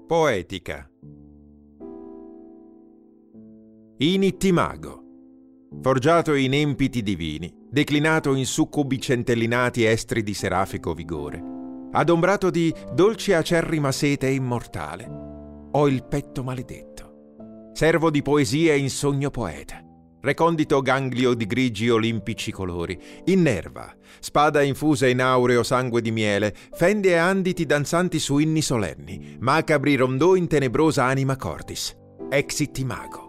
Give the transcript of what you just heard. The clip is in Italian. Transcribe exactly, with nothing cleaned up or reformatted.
Poetica. Inittimago, forgiato in empiti divini, declinato in succubi centellinati estri di serafico vigore, adombrato di dolce acerrima sete immortale, ho il petto maledetto, servo di poesia in sogno poeta, recondito ganglio di grigi olimpici colori, innerva, spada infusa in aureo sangue di miele, fende e anditi danzanti su inni solenni, macabri rondò in tenebrosa anima cordis, exit imago.